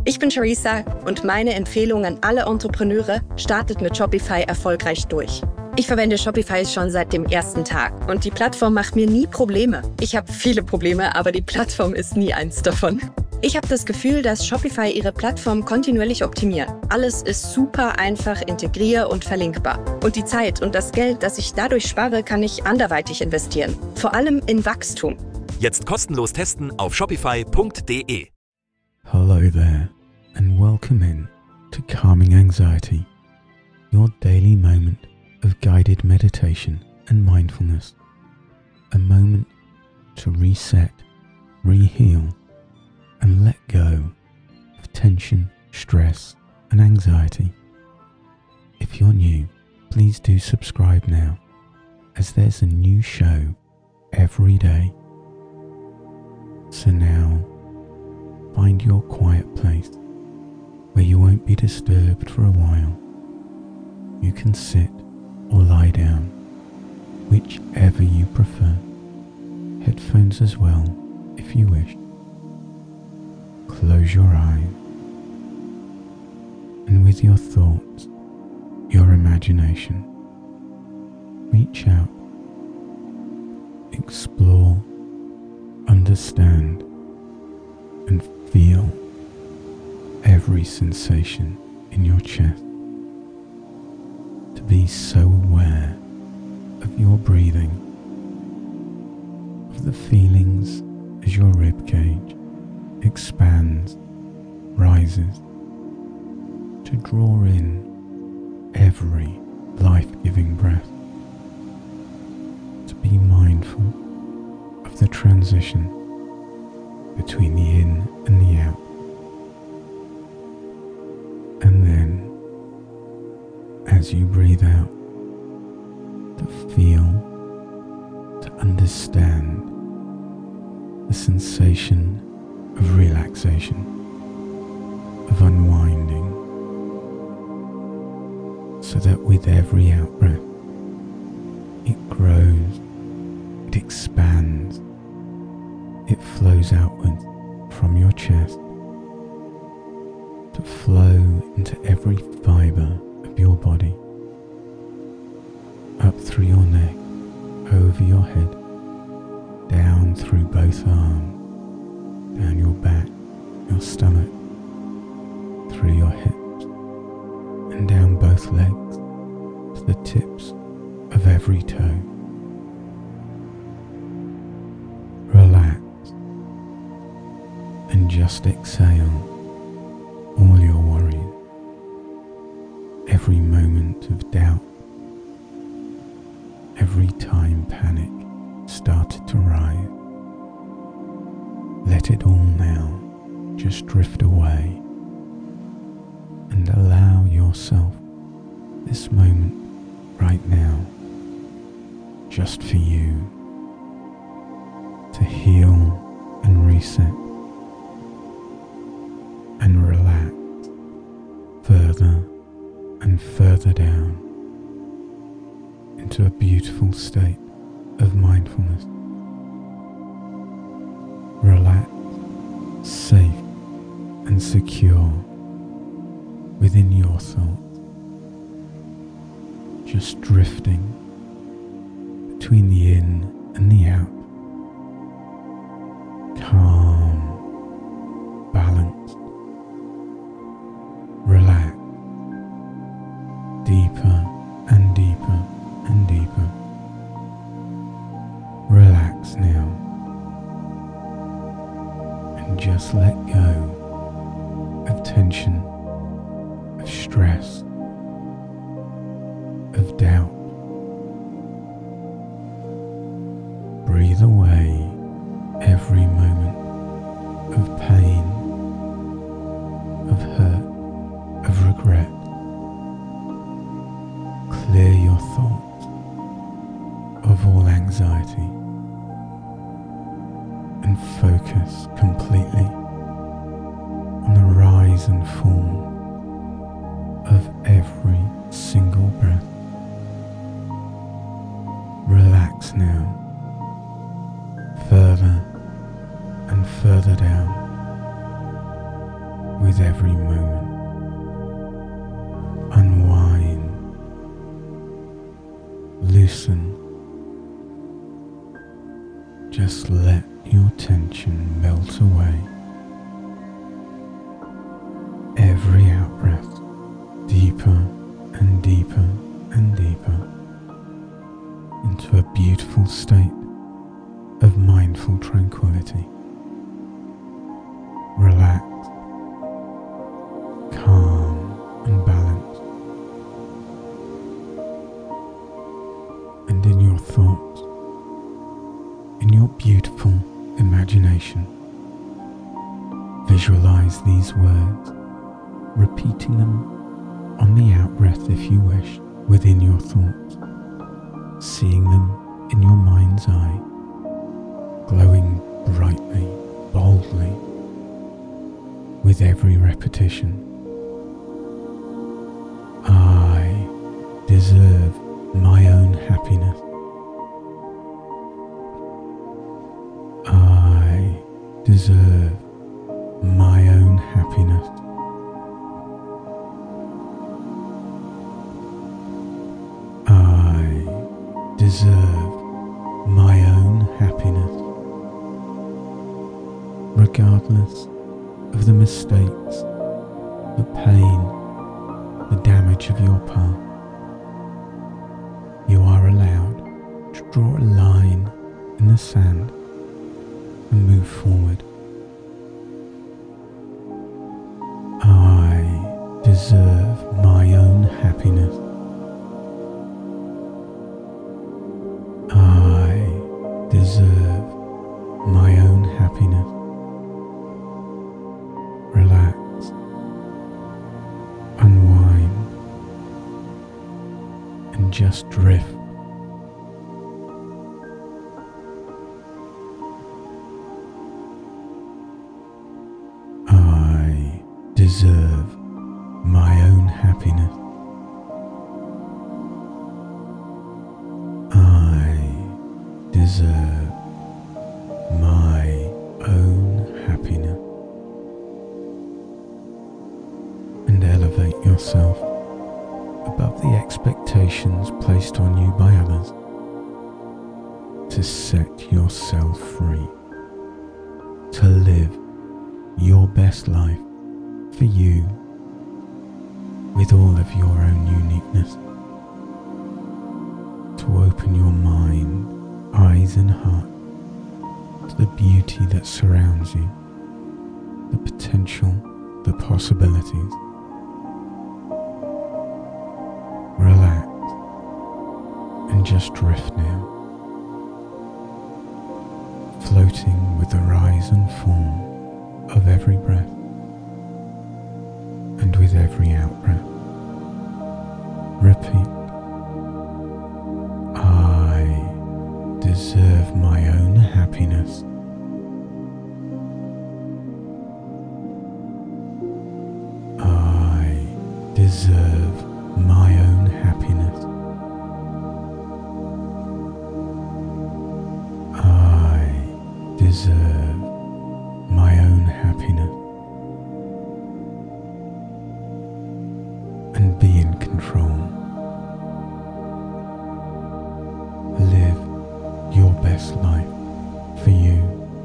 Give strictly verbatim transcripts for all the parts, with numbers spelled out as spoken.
Ich bin Charissa und meine Empfehlung an alle Entrepreneure: startet mit Shopify erfolgreich durch. Ich verwende Shopify schon seit dem ersten Tag und die Plattform macht mir nie Probleme. Ich habe viele Probleme, aber die Plattform ist nie eins davon. Ich habe das Gefühl, dass Shopify ihre Plattform kontinuierlich optimiert. Alles ist super einfach integrier- und verlinkbar. Und die Zeit und das Geld, das ich dadurch spare, kann ich anderweitig investieren. Vor allem in Wachstum. Jetzt kostenlos testen auf shopify punkt de. Hello there and welcome in to Calming Anxiety, your daily moment of guided meditation and mindfulness. A moment to reset, re-heal, and let go of tension, stress, and anxiety. If you're new, please do subscribe now, as there's a new show every day. So now, find your quiet place where you won't be disturbed for a while. You can sit or lie down, whichever you prefer. Headphones as well, if you wish. Close your eyes, and with your thoughts, your imagination, reach out, explore, understand, and feel every sensation in your chest. To be so aware of your breathing, of the feelings as your ribcage expands, rises, to draw in every life-giving breath, to be mindful of the transition between the in and the out, and then as you breathe out, to feel, to understand the sensation of relaxation, of unwinding, so that with every out-breath, it grows, it expands, it flows outwards from your chest to flow into every fibre of your body, up through your neck, over your head, down through both arms, down your back, your stomach, through your hips, and down both legs to the tips of every toe. Relax and just exhale all your worries, every moment of doubt, every time panic started to rise. Let it all now just drift away and allow yourself this moment right now, just for you, to heal and reset and relax further and further down into a beautiful state of mindfulness. Relax, safe and secure within your thoughts, just drifting between the in and the out, calm, balanced, relaxed, deeper and deeper and deeper. Relax now and just let go of tension, of stress, of doubt. Breathe away every moment of pain, of hurt, of regret. Clear your thoughts of all anxiety and focus completely on the rise and fall of every single breath. Relax now, further and further down, with every moment. Unwind, loosen, just let your tension melt away. Every out-breath deeper and deeper and deeper into a beautiful state of mindful tranquility. Relaxed, calm and balanced. And in your thoughts, in your beautiful imagination, visualize these words, repeating them on the out-breath if you wish, within your thoughts, seeing them in your mind's eye, glowing brightly, boldly, with every repetition. I deserve my own happiness. I deserve my own happiness. I deserve my own happiness. Regardless of the mistakes, the pain, the damage of your path, you are allowed to draw a line in the sand and move forward. I deserve my own happiness. I deserve my own happiness. Relax, unwind, and just drift. I deserve my own happiness. I deserve my own happiness. And elevate yourself above the expectations placed on you by others to set yourself free, to live your best life for you with all of your own uniqueness, to open your mind, eyes and heart to the beauty that surrounds you, the potential, the possibilities. Relax and just drift now, floating with the rise and fall of every breath and with every out-breath. Repeat, I deserve my own happiness. I deserve my own happiness. I deserve my own happiness. And be in control. Live your best life for you.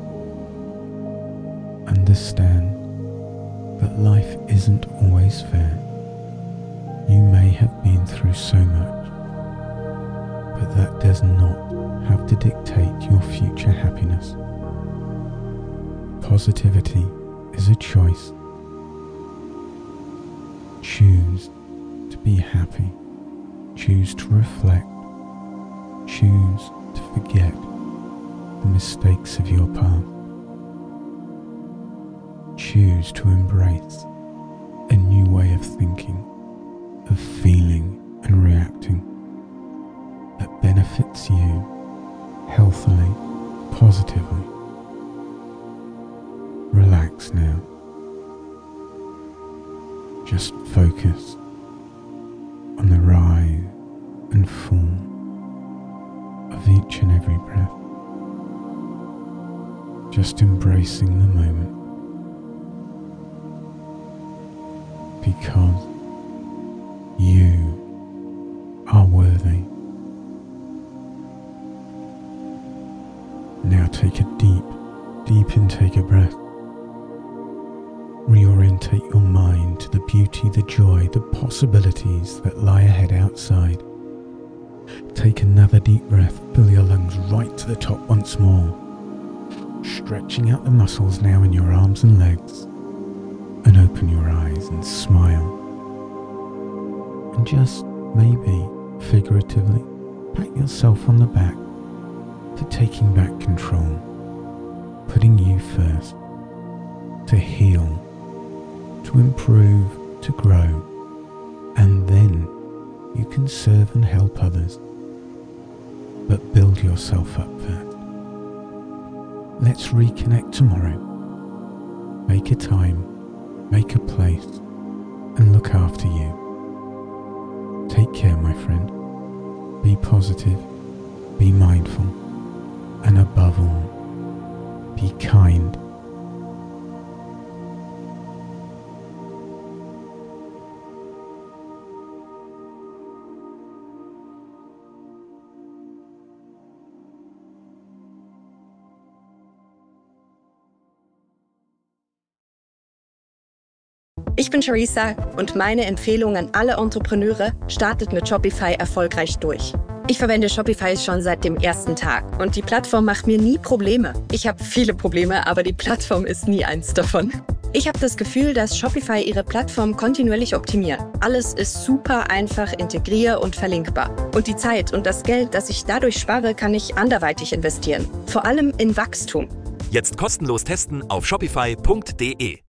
Understand that life isn't always fair. You may have been through so much, but that does not have to dictate your future happiness. Positivity is a choice. Choose to be happy. Choose to reflect. Choose to forget the mistakes of your past. Choose to embrace a new way of thinking, of feeling and reacting that benefits you healthily, positively. Relax now. Just focus on the rise and fall of each and every breath. Just embracing the moment. because you are worthy. Now take a deep, deep intake of breath. Reorientate your mind to the beauty, the joy, the possibilities that lie ahead outside. Take another deep breath, fill your lungs right to the top once more, stretching out the muscles now in your arms and legs, and open your eyes and smile. And just maybe, figuratively, pat yourself on the back for taking back control, putting you first, to heal, to improve, to grow, and then you can serve and help others. But build yourself up first. Let's reconnect tomorrow. Make a time, make a place, and look after you. Take care, my friend. Be positive, be mindful, and above all, be kind. Ich bin Charissa und meine Empfehlung an alle Entrepreneure: startet mit Shopify erfolgreich durch. Ich verwende Shopify schon seit dem ersten Tag und die Plattform macht mir nie Probleme. Ich habe viele Probleme, aber die Plattform ist nie eins davon. Ich habe das Gefühl, dass Shopify ihre Plattform kontinuierlich optimiert. Alles ist super einfach integrier- und verlinkbar. Und die Zeit und das Geld, das ich dadurch spare, kann ich anderweitig investieren. Vor allem in Wachstum. Jetzt kostenlos testen auf shopify punkt de.